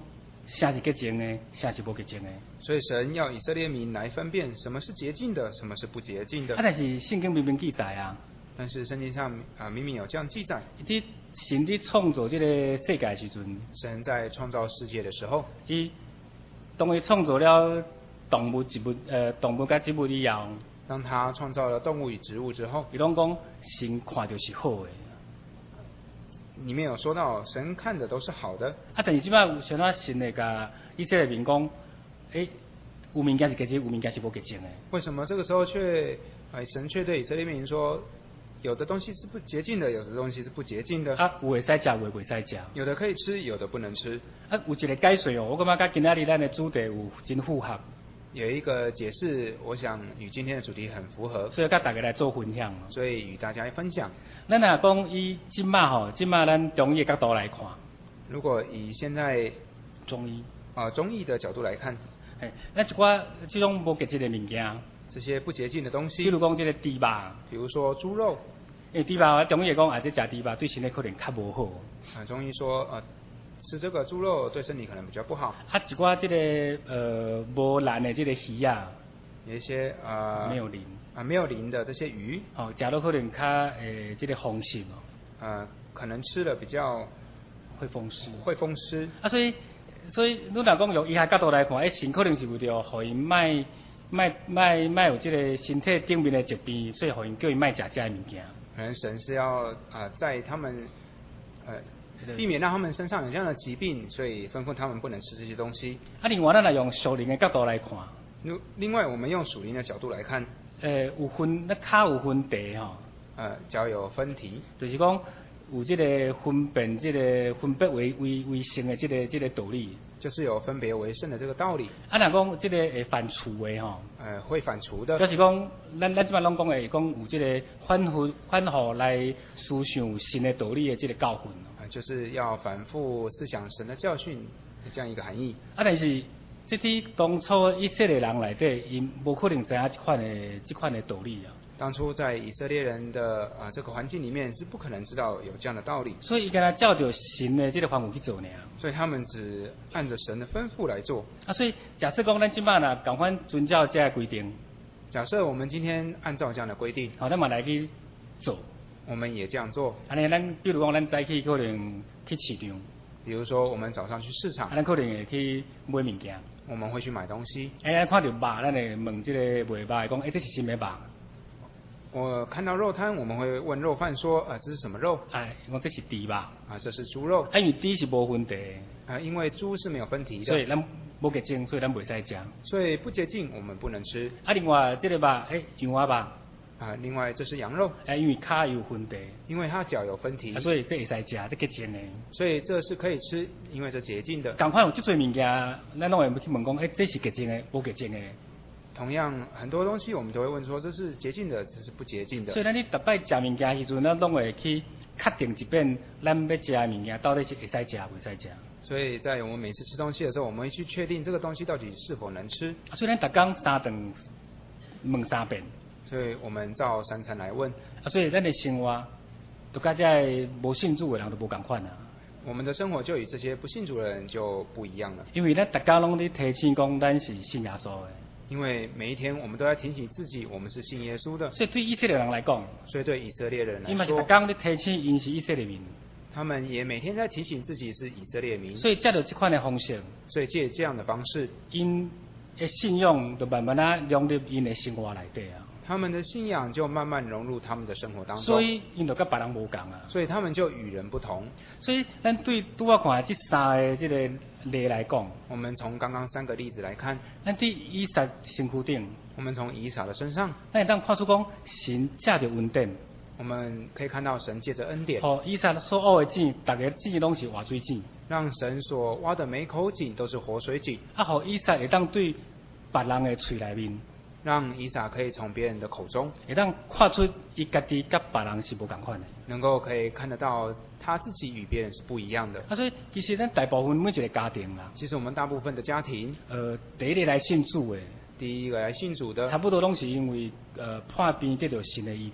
啥是洁净的，啥是不洁净的。 所以神要以色列民来分辨什么是洁净的，什么是不洁净的。 啊，但是圣经明明记载啊， 但是圣经上啊明明有这样记载， 伊神伫创造这个世界的时阵， 神在创造世界的时候， 伊当伊创造了动物、植物，呃，动物甲植物以后， 当他创造了动物与植物之后， 伊拢讲神看着是好的。 里面有说到神看的都是好的。 啊，但是即摆有像啊神会甲以色列民讲，诶、有物件是洁净，有物件是无洁净的。 为什么这个时候却，哎，神却对以色列民说，有的东西是不洁净的，有的东西是不洁净的。 啊，有会使食，有的袂使食。 有的可以吃，有的不能吃。 啊，有一个解说哦，我感觉甲今仔日咱的主题有真符合， 有一个解释，我想与今天的主题很符合， 所以甲大家来做分享。 所以与大家分享。 咱若讲以即马吼，即马咱中医的角度来看， 如果以现在中医啊、呃、中医的角度来看， 嘿，咱一寡即种无洁净的物件， 这些不洁净的东西， 比如讲即个猪肉， 比如说猪肉， 因为猪肉中医来讲，啊，这食猪肉对身体可能较无好。 啊，中医说呃吃这个猪肉对身体可能比较不好。 啊，一寡即、这个呃无烂的即个鱼啊， 有一些呃没有鳞啊没有鳞的这些鱼， 哦，食落可能较诶即、这个风湿哦， 呃可能吃了比较会风湿。 会风湿。 啊，所以所以你若讲用医学角度来看，诶，神可能是为着互因卖卖卖卖有即个身体顶面的疾病，所以互因叫伊卖食这物件。 可能神是要啊、呃、在他们呃避免让他们身上有这样的疾病，所以吩咐他们不能吃这些东西。 啊，另外咱来用属灵的角度来看， 另另外我们用属灵的角度来看， 诶，有分那骹有分地吼， 呃脚有分蹄， 就是讲有即个分辨即个分别为为为圣的即、个即、个道理。 就是有分别为圣的这个道理。 啊，若讲即个会犯除的吼， 呃会反刍的， 表示讲咱咱即摆拢讲的讲有即个反复反复来思想神的道理的即个教训。 呃就是要反复思想神的教训这样一个含义。 啊，但是即啲当初以色列人内底，因无可能知影即款的即款的道理啊。 当初在以色列人的啊、呃、这个环境里面是不可能知道有这样的道理， 所以伊敢若照着神的即个方法去做尔。 所以他们只按着神的吩咐来做。 啊，所以假设讲咱即摆若共款遵照这个规定， 假设我们今天按照这样的规定， 好，咱嘛来去做。 我们也这样做。 安尼咱比如讲咱早起可能去市场， 比如说我们早上去市场啊，，咱可能会去买物件。 我们会去买东西。 哎，咱看到肉，咱会问即个卖肉的讲，哎，这是什么肉？ 我看到肉摊，我们会问肉贩说，呃，这是什么肉？ 哎，讲这是猪肉。 啊，这是猪肉。 啊，因为猪是无分地的， 啊，因为猪是没有分蹄的， 所以咱无洁净，所以咱袂使食。 所以不洁净，我们不能吃。 啊，另外即个肉，哎，羊蛙肉， 啊，另外这是羊肉， 哎，因为骹有分地， 因为它脚有分蹄， 啊，所以这会使食，这洁净的。 所以这是可以吃，因为这洁净的。 共款有即侪物件，咱拢会去问讲，哎，这是洁净的，无洁净的。 同样，很多东西我们都会问说，这是洁净的，这是不洁净的所。以咱你逐摆食物件的时阵，咱拢会去确定一遍，咱要食的物件到底是会使食，袂使食。 所以在我们每次吃东西的时候，我们会去确定这个东西到底是否能吃。 啊，所以咱逐工三顿问三遍。 所以我们照三餐来问。 啊，所以咱的生活，都甲这无信主的人都无共款啊。 我们的生活就与这些不信主的人就不一样了， 因为咱逐工拢咧提醒讲，咱是信耶稣的。 因为每一天我们都在提醒自己，我们是信耶稣的。 所以对以色列人来讲， 所以对以色列人来因为是逐说， 工咧提醒因是以色列民， 他们也每天在提醒自己是以色列民。 所以借着这款的方式， 所以借这样的方式， 因的信仰就慢慢啊融入因的生活内底啊。 他们的信仰就慢慢融入他们的生活当中。 所以因就甲别人无共啊。 所以他们就与人不同。 所以咱对拄我看这三个这个例来讲， 我们从刚刚三个例子来看， 咱对以撒身躯顶， 我们从以撒的身上， 咱会当看出讲神借着恩典， 我们可以看到神借着恩典， 哦，以撒所挖的井，逐个井拢是活水井， 让神所挖的每口井都是活水井， 啊，互以撒会当对别人的喙内面， 让以撒可以从别人的口中， 会当看出伊家己甲别人是无共款的。 能够可以看得到他自己与别人是不一样的。 啊，所以其实咱大部分每一个家庭啦， 其实我们大部分的家庭， 呃，第一个来信主的， 第一个来信主的差，不多拢是因为呃破病得到神的医治。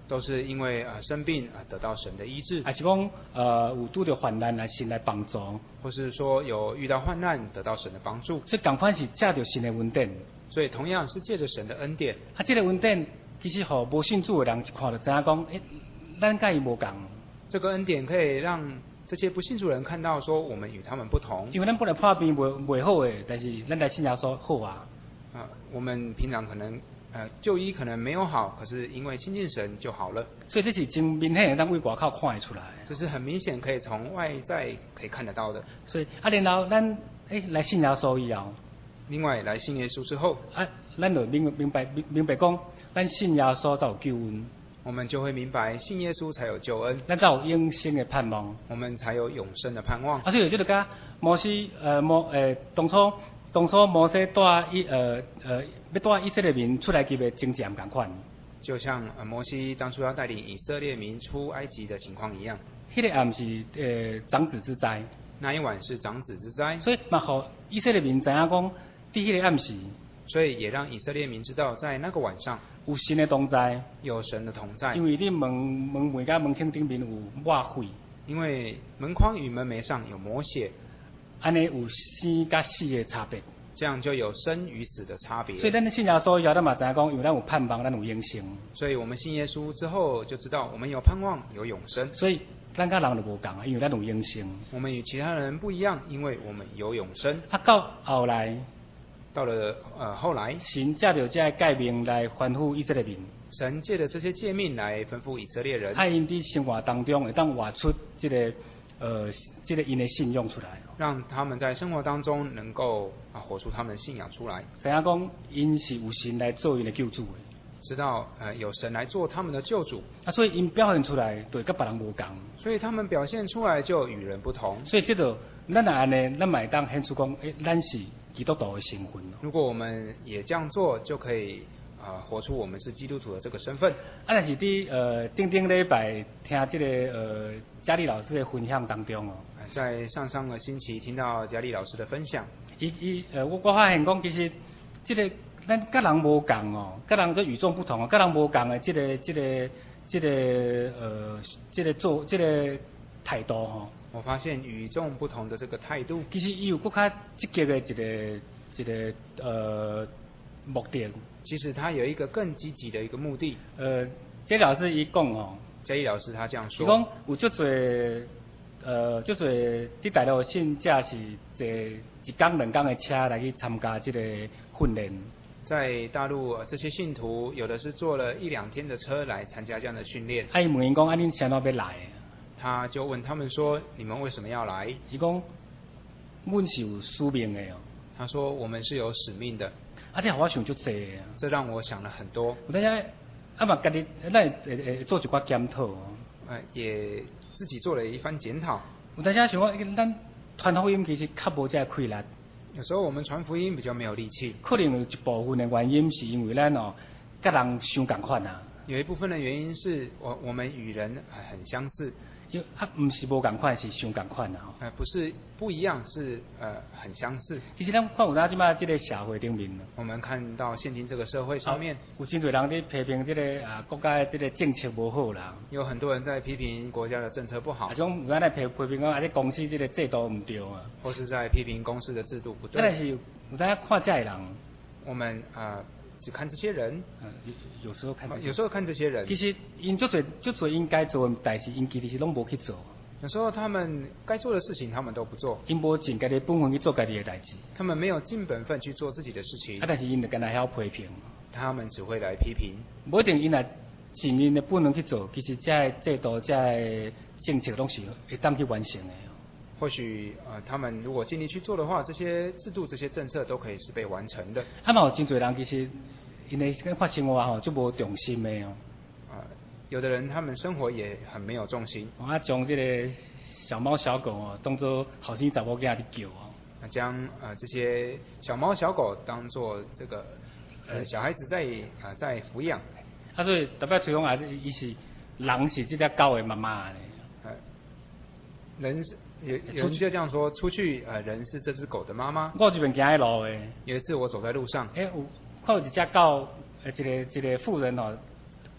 都是因为呃生病啊、呃、得到神的医治， 还是讲呃有拄着患难来神来帮助， 或是说有遇到患难得到神的帮助。 所以同款是借着神的恩典。 所以同样是借着神的恩典。 啊，这个恩典其实互无信主的人一看就知影讲，诶、欸，咱甲伊无共。 这个恩典可以让这些不信主人看到说我们与他们不同。 因为咱本来破病袂袂好诶，但是咱来信耶稣好啊。 啊，我们平常可能呃就医可能没有好，可是因为亲近神就好了。 所以这是真明显，咱为外口看得出来。 这是很明显可以从外在可以看得到的。 所以啊，然后咱诶、欸、来信耶稣以后， 另外来信耶稣之后， 啊，咱就明明白明明白讲，咱信耶稣才有救恩。 我们就会明白信耶稣才有救恩， 咱才有永生的盼望， 我们才有永生的盼望。 啊，所以这就甲摩西呃摩呃当初当初摩西带以呃呃要带以色列民出来埃及的情节同款。 就像呃摩西当初要带领以色列民出埃及的情况一样。 迄、那个暗是呃长子之灾， 那一晚是长子之灾， 所以嘛，互以色列民知影讲，伫迄个暗时， 所以也让以色列民知道，在那个晚上有神的同在， 有神的同在。 因为你门门楣甲门框顶面有抹血， 因为门框与门楣上有抹血， 安尼有生甲死的差别。 这样就有生与死的差别。 所以咱信耶稣以后，咱嘛知影讲，因为咱有盼望，咱有永生。 所以我们信耶稣之后，就知道我们有盼望，有永生。 所以咱甲人就无共啊，因为咱有永生。 我们与其他人不一样，因为我们有永生。 啊，到后来， 到了呃后来， 神借着这诫命来吩咐以色列民。 神借着这些诫命来吩咐以色列人， 爱因伫生活当中会当活出这个呃这个因的信用出来。 让他们在生活当中能够啊活出他们的信仰出来。 知影讲因是有神来做因的救主的， 知道呃有神来做他们的救主。 啊，所以因表现出来对甲别人无共。 所以他们表现出来就与人不同。 所以这个咱若安尼，咱嘛会当显出讲，诶，咱是基督徒的身份。 如果我们也这样做，就可以啊、呃、活出我们是基督徒的这个身份。 啊，但是伫呃顶顶礼拜听这个呃嘉丽老师的分享当中哦。 在上上个星期听到嘉丽老师的分享， 伊伊呃，我我发现讲，其实这个咱甲人无共哦，甲人都与众不同哦，甲人无共的这个这个这个呃这个做这个态度吼、哦。 我发现与众不同的这个态度， 其实伊有更较积极的一个一个呃目的。 其实他有一个更积极的一个目的。 呃，这老师伊讲哦， 嘉丽老师他这样说， 伊讲有足侪。呃，就侪伫大陆信者是坐一工两工的车来去参加这个训练。 在大陆这些信徒，有的是坐了一两天的车来参加这样的训练。 啊，伊问因讲，啊，恁啥物要来？ 他就问他们说：“你们为什么要来？” 伊讲：“阮是有使命的哦。” 他说：“我们是有使命的。” 啊，这让我想足济啊！ 这让我想了很多。 有当时啊嘛，家己咱会会做一寡检讨哦。 呃，也。自己做了一番检讨。 有当时想讲，咱传福音其实较无这个气力。 有时候我们传福音比较没有力气。 可能有一部分的原因是因为咱哦，甲人相共款啊。 有一部分的原因是我我们与人很相似。 因啊，不是无共款，是相共款啊。 呃，不是不一样，是呃很相似。 其实咱看有咱即摆这个社会顶面， 我们看到现今这个社会上面， 啊、有真侪人伫批评这个啊国家的这个政策无好啦。 有很多人在批评国家的政策不好。 啊，种有咱来批批评讲啊，这公司这个制度唔对啊。 或是在批评公司的制度不对。 但是有咱看这人， 我们啊、呃、只看这些人。 嗯、啊，有有时候看、這個。 有时候看这些人。 其实因足侪足侪应该做的代志，因其实是拢无去做。 有时候他们该做的事情，他们都不做。 因无尽家己本分去做家己的代志。 他们没有尽本分去做自己的事情。 啊，但是因就干那晓批评。 他们只会来批评。 无一定因来尽因的本能去做，其实这制度、这政策拢是会当去完成的。 或许呃，他们如果尽力去做的话，这些制度、这些政策都可以是被完成的。 啊嘛有真侪人其实因为发生活吼就无重心的哦。 啊。有的人他们生活也很没有重心， 啊，将这个小猫小狗哦当做好心查某囝在叫哦， 啊，将呃这些小猫小狗当做这个呃小孩子在啊、呃、在抚养， 啊，所以特别吹讲啊，伊是人是这只狗的妈妈呢， 呃，人是有有人就这样说，出去呃人是这只狗的妈妈。 我这边行在路的， 有一次我走在路上， 哎、欸、有看到一只狗，呃一个一个妇人哦。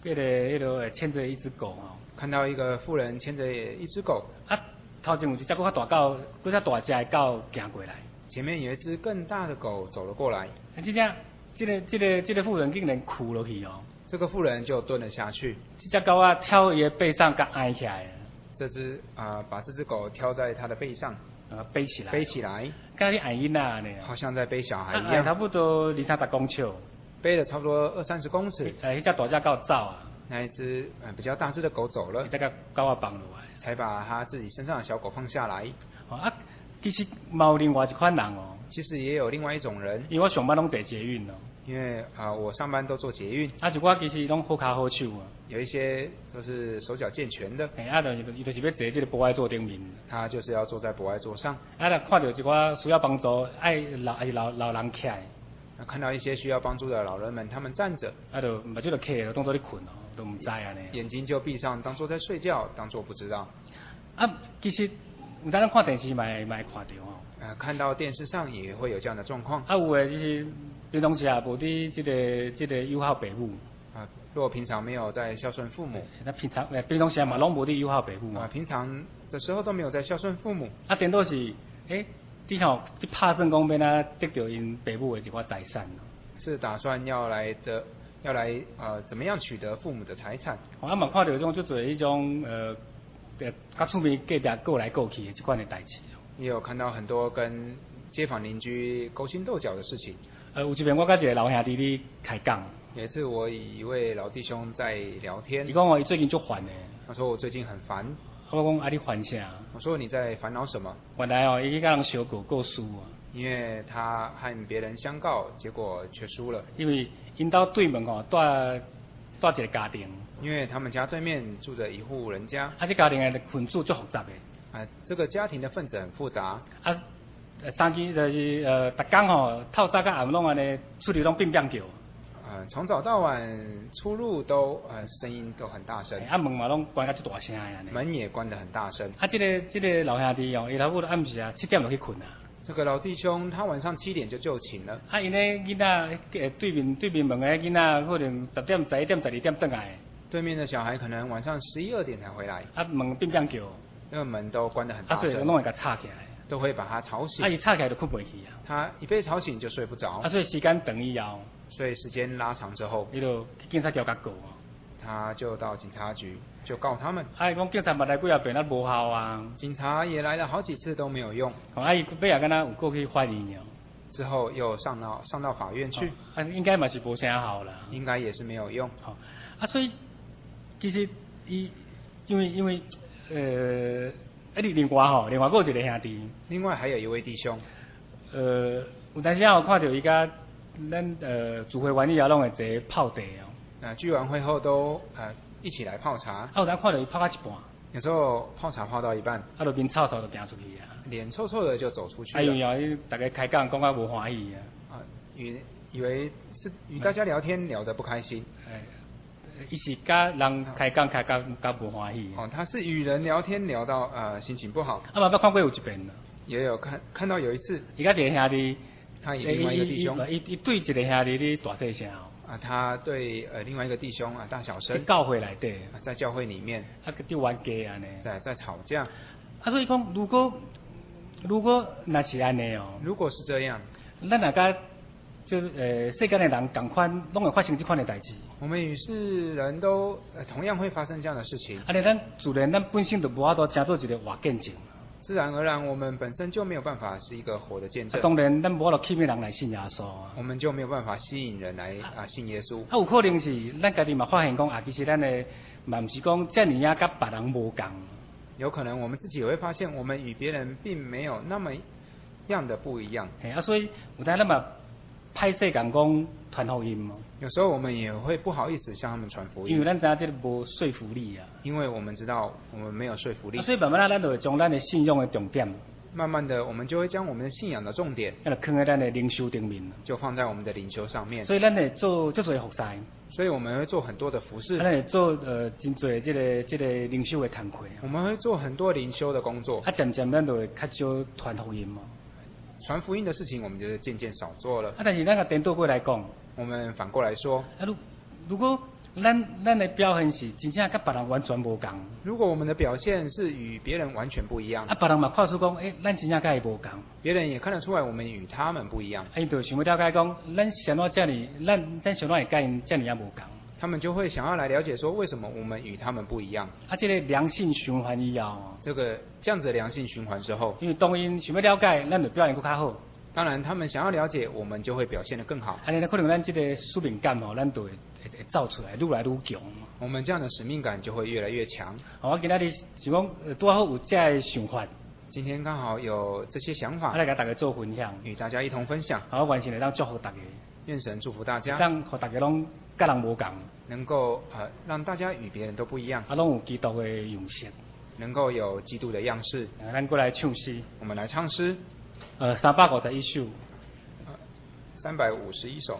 迄个迄个牵着一只狗哦。 看到一个妇人牵着一只狗， 啊，头前有一只搁较大狗，搁较大只的狗行过来。 前面有一只更大的狗走了过来。 啊，这只这个这个这个妇人竟然哭落去哦。 这个妇人就蹲了下去。 这只狗啊，跳伊的背上，甲挨起来。 这只啊、呃，把这只狗挑在它的背上， 啊，背起来。背起来。 甲你挨囡仔呢。 好像在背小孩一样。啊，差不多二三十公尺。 背了差不多二三十公尺。 呃，迄只大只狗走啊。 那一只呃比较大只的狗走了。 这个狗啊放落来。 才把他自己身上的小狗放下来。 哦啊，其实嘛有另外一款人哦。 其实也有另外一种人。 因为我上班拢坐捷运哦。 因为啊、呃，我上班都坐捷运。 啊，就我其实拢好脚好手啊。有一些都是手脚健全的。 哎，啊，就伊就是要坐这个博爱座顶面。 他就是要坐在博爱座上。 啊，若看到一寡需要帮助，爱老爱老老人起来。 啊，看到一些需要帮助的老人们，他们站着。 啊，就目睭就开了，当作咧困哦，都唔知安尼。 眼睛就闭上，当作在睡觉，当作不知道。 啊，其实有当咱看电视嘛会嘛会看到哦。 呃，看到电视上也会有这样的状况。 啊，有诶就是平常时啊无伫即个即个友好父母。 啊，如果平常没有在孝顺父母。 那平常诶平常时嘛拢无伫友好父母啊，平常的时候都没有在孝顺父母。 啊，顶多是诶，只好去拍算讲要哪得到因父母的一寡财产。 是打算要来的，要来呃怎么样取得父母的财产？ 我啊嘛看到有种就做一种呃，呃，甲厝边隔壁过来过去的这款的代志。 也有看到很多跟街坊邻居勾心斗角的事情。 呃，有一遍我甲一个老兄弟咧开讲。 也是我与一位老弟兄在聊天。 伊讲我最近就烦的。 他说我最近很烦。 我讲啊，你烦啥？ 我说你在烦恼什么？ 原来哦，伊去甲人相告告输啊。 因为他和别人相告，结果却输了。 因为因兜对门哦，住住一个家庭。 因为他们家对面住着一户人家。 啊，这家庭的分组足复杂的。 啊，这个家庭的分子很复杂。 啊，三更就是呃，逐工吼透早甲暗拢安尼出去拢乒乒叫。 呃，从早到晚出入都呃声音都很大声。 啊，门嘛拢关甲足大声安尼。 门也关得很大声。 啊，这个这个老兄弟哦，伊差不多暗时啊七点就去困啊。 这个老弟兄他晚上七点就就寝了。 啊，因咧囡仔对面对面门的囡仔可能十点、十一点、十二点转来。 对面的小孩可能晚上十一二点才回来。 啊，门乒乒叫。 那个门都关得很大声。 啊，所以拢会甲吵起来。 都会把他吵醒。 啊，伊吵起来就困袂去啊。 他一被吵醒就睡不着。 啊，所以时间长以后。 所以时间拉长之后。 伊就去警察局甲告啊。 他就到警察局就告他们。 啊，伊讲警察捌来几啊遍，那无效啊。 警察也来了好几次都没有用。 啊，伊尾也敢若有过去法院了。 之后又上到上到法院去。 啊，应该嘛是无啥好啦。 应该也是没有用。 好，啊，所以其实伊因为因为呃，啊，另外吼，另外还有一个兄弟。 另外还有一位弟兄。 呃，有当时啊，有看到伊甲咱呃聚会完以后，拢会坐泡茶哦。 啊，聚完会后都呃一起来泡茶。 啊，有当看到伊泡到一半。 有时候泡茶泡到一半。 啊，就面臭臭就行出去啊。 脸臭臭的就走出去了。 啊，因为哦，大家开讲讲啊无欢喜啊。 啊，以以为是与大家聊天聊得不开心。 哎，伊是甲人开讲开讲甲无欢喜。 哦，他是与人聊天聊到呃心情不好。 啊嘛，捌看过有一遍啦。 也有看看到有一次。 伊甲一个兄弟。 他与另外一个弟兄。 伊伊对一个兄弟咧大细声哦。 啊，他对呃另外一个弟兄啊大小声。 教会内底。 啊，在教会里面。 啊，个伫冤家安尼。 在在吵架。 啊，所以讲，如果如果那是安尼哦。 如果是这样。 咱大家就是呃世间的人同款，拢会发生这款的代志。 我们与世人都呃同样会发生这样的事情。 安尼咱自然咱本身就无法度成做一个活见证。 自然而然，我们本身就没有办法是一个活的见证。 啊、当然，咱无法度吸引人来信耶稣。 我们就没有办法吸引人来啊信耶稣。 啊，有可能是咱家己嘛发现讲啊，其实咱的嘛毋是讲遮尔啊，甲别人无共。 有可能我们自己也会发现，我们与别人并没有那么样的不一样。 嘿啊，所以有当咱嘛歹势讲讲传福音嘛。 有时候我们也会不好意思向他们传福音。 因为咱知影这个无说服力啊。 因为我们知道我们没有说服力。 啊、所以慢慢啊，咱就会将咱的信仰的重点。 慢慢的，我们就会将我们的信仰的重点， 就放在咱的灵修顶面， 就放在我们的灵修上面。 所以咱会做足多服侍， 所以我们会做很多的服饰。 咱会做呃真多这个这个灵修的工课。 我们会做很多灵修的工作。 啊，渐渐咱就会较少传福音嘛。 传福音的事情，我们就是渐渐少做了。 啊，但是咱个颠倒过来讲， 我们反过来说， 啊，如如果咱咱的表现是真正甲别人完全无共。 如果我们的表现是与别人完全不一样， 啊，别人嘛看出讲，诶、欸，咱真正甲伊无共。 别人也看得出来我们与他们不一样。 啊，伊就想要了解讲，咱想怎遮尔，咱咱想怎会甲因遮尔啊无共。 他们就会想要来了解说，为什么我们与他们不一样？ 啊，这个良性循环以后， 这个这样子的良性循环之后， 因为当因想要了解，咱就表现佫较好。 当然，他们想要了解，我们就会表现得更好。 安尼呢，可能咱这个使命感吼，咱就会会会走出来，愈来愈强。 我们这样的使命感就会越来越强。 好，我今仔日想讲，拄好有这个想法。 今天刚好有这些想法， 来甲大家做分享， 与大家一同分享。 好，我完成来当祝福大家。 愿神祝福大家， 当互大家拢甲人无共， 能够呃让大家与别人都不一样， 啊，拢有基督的样式， 能够有基督的样式。 啊，咱过来唱诗， 我们来唱诗， 呃，三百五十一首， 呃，三百五十一首。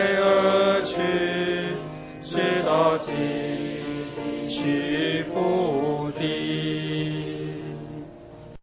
直到继续不